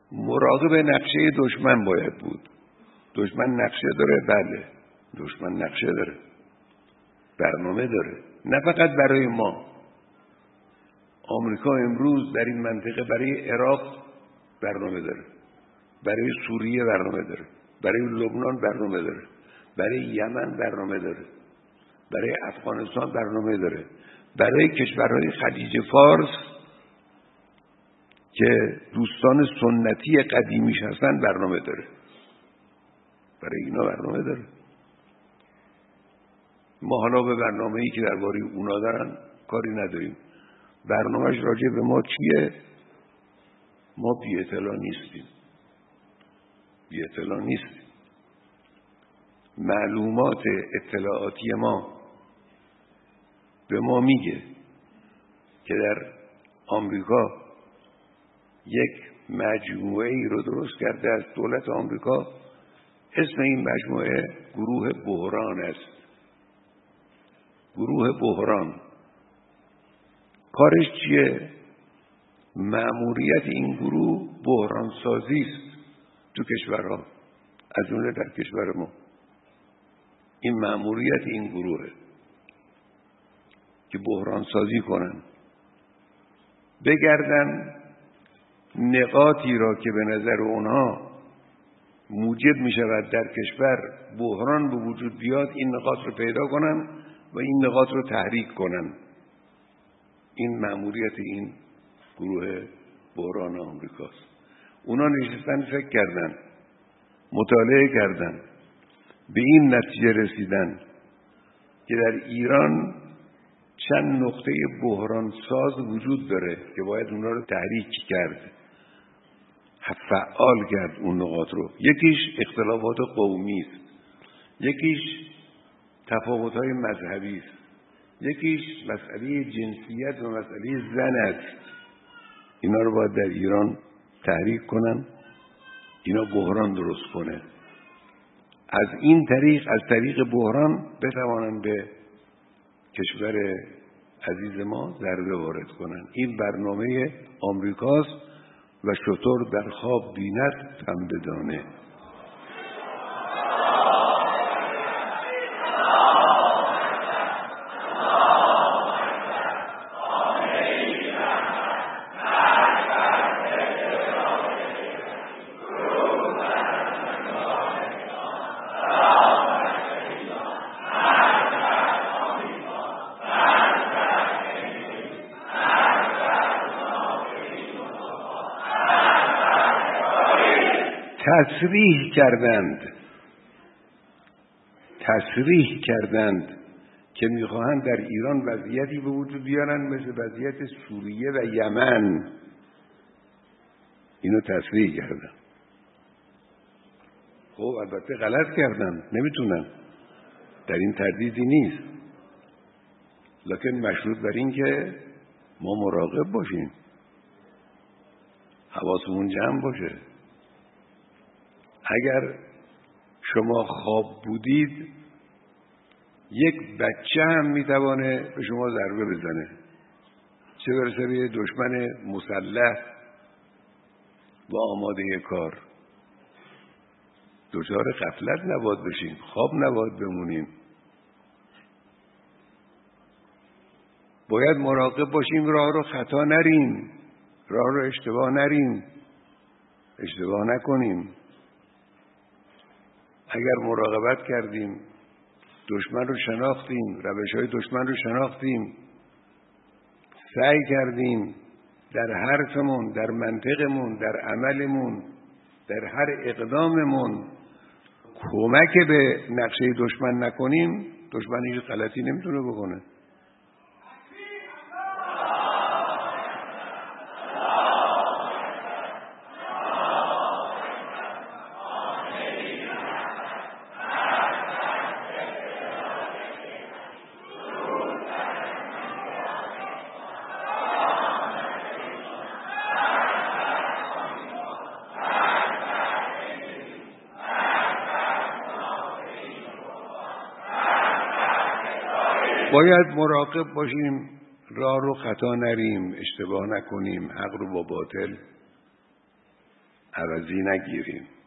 مراقب نقشه دشمن باید بود. دشمن نقشه داره، بله، دشمن نقشه داره، برنامه داره، نه فقط برای ما. آمریکا امروز در این منطقه برای عراق برنامه داره، برای سوریه برنامه داره، برای لبنان برنامه داره، برای یمن برنامه داره، برای افغانستان برنامه داره، برای کشورهای خلیج فارس که دوستان سنتی قدیمیش هستن برنامه داره، برای اینا برنامه داره. ما حالا به برنامه‌ای که درباره اونا دارن کاری نداریم. برنامه‌اش راجع به ما چیه؟ ما بی اطلاع نیستیم. بی اطلاع نیستیم. معلومات اطلاعاتی ما به ما میگه که در آمریکا یک مجموعه ای رو درست کرده از دولت آمریکا. اسم این مجموعه گروه بحران است. گروه بحران کارش چیه؟ مأموریت این گروه بحران سازی است تو کشورها، از جمله در کشور ما. این مأموریت این گروهه که بحران سازی کنن، بگردن نقاطی را که به نظر اونها موجب می شود در کشور بحران به وجود بیاد، این نقاط رو پیدا کنن و این نقاط رو تحریک کنن. این مأموریت این گروه بحران آمریکاست. اونا نشستن فکر کردن، مطالعه کردن، به این نتیجه رسیدن که در ایران چند نقطه بحران ساز وجود داره که باید اونا رو تحریک کرد، فعال کرد اون نقاط رو. یکیش اختلافات قومی است، یکیش تفاوت‌های مذهبی است، یکیش مسئله جنسیت و مسئله زن است. اینا رو باید در ایران تحریک کنن، اینا بحران درست کنه. از این طریق، از طریق بحران بتوانن به کشور عزیز ما ضربه وارد کنن. این برنامه آمریکاست و شتر در خواب بیند پنبه دانه. تصریح کردند که میخواهند در ایران وضعیتی به وجود بیارن مثل وضعیت سوریه و یمن. اینو تصریح کردن. خب البته غلط کردن، نمیتونن، در این تردیدی نیست، لکن مشروط بر این که ما مراقب باشیم، حواسمون جمع باشه. اگر شما خواب بودید، یک بچه هم میتوانه به شما ضربه بزنه، چه برسه به دشمن مسلح و آماده کار. دچار غفلت نباید بشیم، خواب نباید بمونیم. باید مراقب باشیم، راه رو خطا نریم، راه رو اشتباه نریم، اشتباه نکنیم. اگر مراقبت کردیم، دشمن رو شناختیم، روش‌های دشمن رو شناختیم، سعی کردیم در حرفمون، در منطقمون، در عملمون، در هر اقداممون کمک به نقشه دشمن نکنیم، دشمن هیچ غلطی نمیتونه بکنه. باید مراقب باشیم، راه رو خطا نریم، اشتباه نکنیم، حق رو با باطل عوضی نگیریم.